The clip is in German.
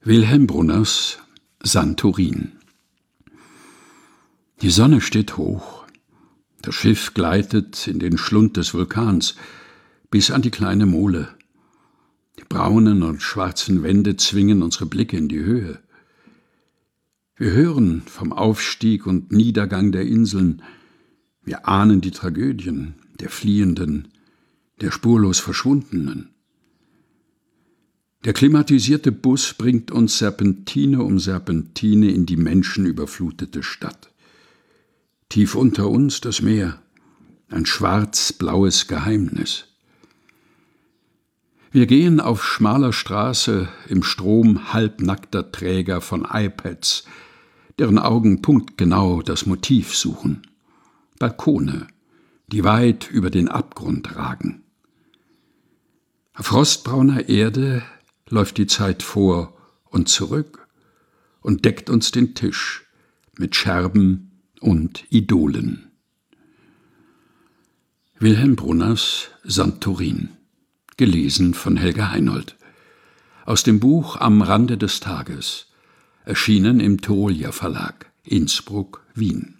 Wilhelm Brunners Santorin. Die Sonne steht hoch. Das Schiff gleitet in den Schlund des Vulkans bis an die kleine Mole. Die braunen und schwarzen Wände zwingen unsere Blicke in die Höhe. Wir hören vom Aufstieg und Niedergang der Inseln. Wir ahnen die Tragödien der Fliehenden, der spurlos Verschwundenen. Der klimatisierte Bus bringt uns Serpentine um Serpentine in die menschenüberflutete Stadt. Tief unter uns das Meer, ein schwarz-blaues Geheimnis. Wir gehen auf schmaler Straße im Strom halbnackter Träger von iPads, deren Augen punktgenau das Motiv suchen. Balkone, die weit über den Abgrund ragen. Auf rostbrauner Erde läuft die Zeit vor und zurück und deckt uns den Tisch mit Scherben und Idolen. Wilhelm Brunners Santorin, gelesen von Helga Heinold. Aus dem Buch Am Rande des Tages, erschienen im Tyrolia Verlag, Innsbruck, Wien.